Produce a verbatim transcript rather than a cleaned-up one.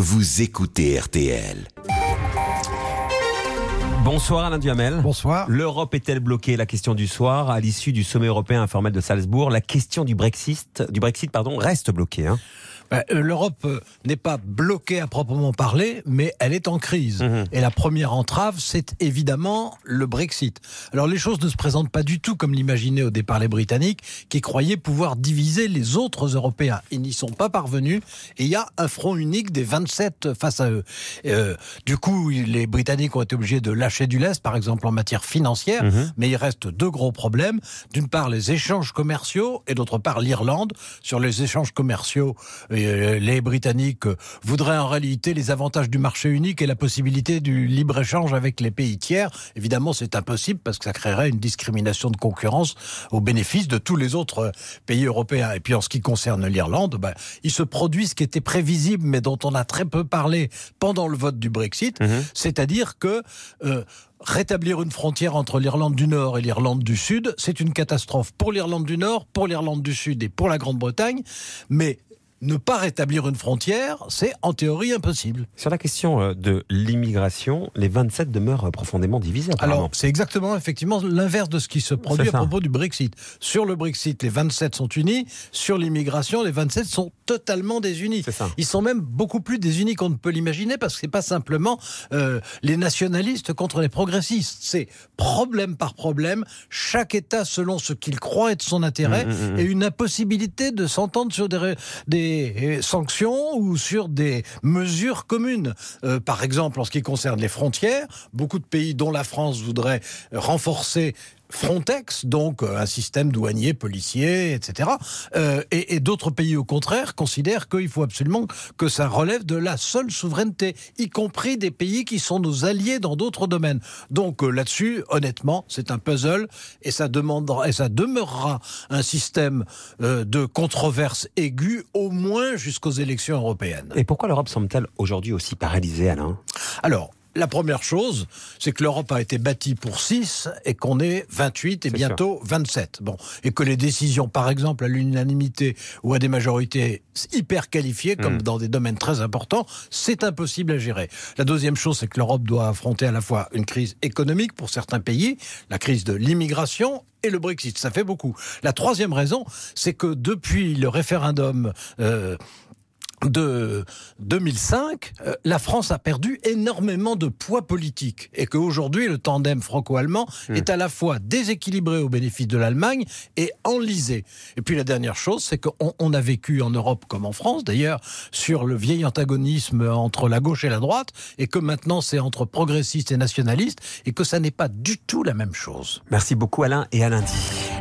vous écoutez R T L. Bonsoir Alain Duhamel. Bonsoir. L'Europe est-elle bloquée? La question du soir, à l'issue du sommet européen informel de Salzbourg, la question du Brexit, du Brexit pardon, reste bloquée. Hein. Ben, L'Europe n'est pas bloquée à proprement parler, mais elle est en crise. Mmh. Et la première entrave, c'est évidemment le Brexit. Alors les choses ne se présentent pas du tout comme l'imaginaient au départ les Britanniques, qui croyaient pouvoir diviser les autres Européens. Ils n'y sont pas parvenus, et il y a un front unique des vingt-sept face à eux. Euh, du coup, les Britanniques ont été obligés de lâcher du lest, par exemple en matière financière, mmh. mais il reste deux gros problèmes. D'une part, les échanges commerciaux, et d'autre part, l'Irlande. Sur les échanges commerciaux, les Britanniques voudraient en réalité les avantages du marché unique et la possibilité du libre-échange avec les pays tiers. Évidemment, c'est impossible parce que ça créerait une discrimination de concurrence au bénéfice de tous les autres pays européens. Et puis en ce qui concerne l'Irlande, ben, il se produit ce qui était prévisible mais dont on a très peu parlé pendant le vote du Brexit, mmh. c'est-à-dire que euh, rétablir une frontière entre l'Irlande du Nord et l'Irlande du Sud, c'est une catastrophe pour l'Irlande du Nord, pour l'Irlande du Sud et pour la Grande-Bretagne, mais ne pas rétablir une frontière, c'est en théorie impossible. Sur la question de l'immigration, les vingt-sept demeurent profondément divisés. Alors, c'est exactement, effectivement, l'inverse de ce qui se produit à propos du Brexit. Sur le Brexit, les vingt-sept sont unis. Sur l'immigration, les vingt-sept sont totalement désunis. Ils sont même beaucoup plus désunis qu'on ne peut l'imaginer, parce que c'est pas simplement euh, les nationalistes contre les progressistes. C'est problème par problème, chaque État selon ce qu'il croit être son intérêt, mmh, mmh, mmh. et une impossibilité de s'entendre sur des... des sanctions ou sur des mesures communes. Euh, par exemple, en ce qui concerne les frontières, beaucoup de pays, dont la France, voudraient renforcer Frontex, donc un système douanier, policier, et cetera. Euh, et, et d'autres pays, au contraire, considèrent qu'il faut absolument que ça relève de la seule souveraineté, y compris des pays qui sont nos alliés dans d'autres domaines. Donc euh, là-dessus, honnêtement, c'est un puzzle et ça demandera, et ça demeurera un système euh, de controverse aiguë, au moins jusqu'aux élections européennes. Et pourquoi l'Europe semble-t-elle aujourd'hui aussi paralysée, Alain ? Alors, la première chose, c'est que l'Europe a été bâtie pour six et qu'on est vingt-huit et c'est bientôt sûr. vingt-sept. Bon. Et que les décisions, par exemple, à l'unanimité ou à des majorités hyper qualifiées, comme mmh. dans des domaines très importants, c'est impossible à gérer. La deuxième chose, c'est que l'Europe doit affronter à la fois une crise économique pour certains pays, la crise de l'immigration et le Brexit. Ça fait beaucoup. La troisième raison, c'est que depuis le référendum... Euh, de deux mille cinq, euh, la France a perdu énormément de poids politique et qu'aujourd'hui, le tandem franco-allemand mmh. est à la fois déséquilibré au bénéfice de l'Allemagne et enlisé. Et puis la dernière chose, c'est qu'on on a vécu en Europe comme en France, d'ailleurs, sur le vieil antagonisme entre la gauche et la droite, et que maintenant c'est entre progressistes et nationalistes, et que ça n'est pas du tout la même chose. Merci beaucoup Alain, et à lundi.